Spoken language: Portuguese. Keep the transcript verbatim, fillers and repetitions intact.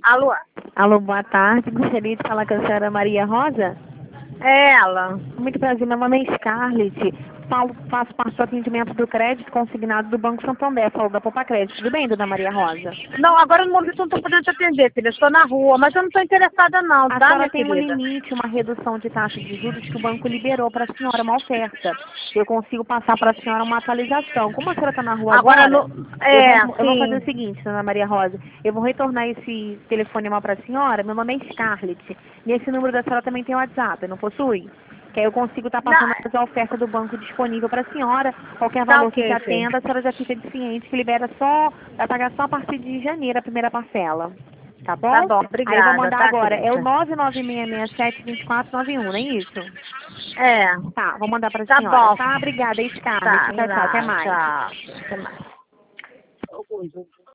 Alô? Alô, boa tarde. Gostaria de falar com a senhora Maria Rosa? É ela. Muito prazer, meu nome é Scarlett. Falo, faço parte do atendimento do crédito consignado do Banco Santander. Falo da Poupa Crédito. Tudo bem, dona Maria Rosa? Não, agora no momento eu não estou podendo te atender, filha. Estou na rua, mas eu não estou interessada não, A tá, senhora minha tem um querida? limite, uma redução de taxa de juros que o banco liberou para a senhora, uma oferta. Eu consigo passar para a senhora uma atualização. Como a senhora está na rua Agora agora, no... eu É, vou, eu vou fazer sim. o seguinte, dona Maria Rosa. Eu vou retornar esse telefonema para a senhora. Meu nome é Scarlett. Nesse número da senhora também tem WhatsApp, não possui? Que aí eu consigo estar Não, passando a oferta do banco disponível para a senhora. Qualquer tá valor que te ok, filha. atenda, a senhora já fica de ciente que libera só, vai pagar só a partir de janeiro a primeira parcela. Tá Tá bom? bom, Aí eu vou obrigada, mandar tá, agora. É o querida? nove nove seis seis sete, dois quatro nove um, não é isso? É, Tá, vou mandar pra tá senhora. bom. Tá, obrigada, Scarlett. Tá, Tchau, tchau. Até tá, mais. tchau. Até mais.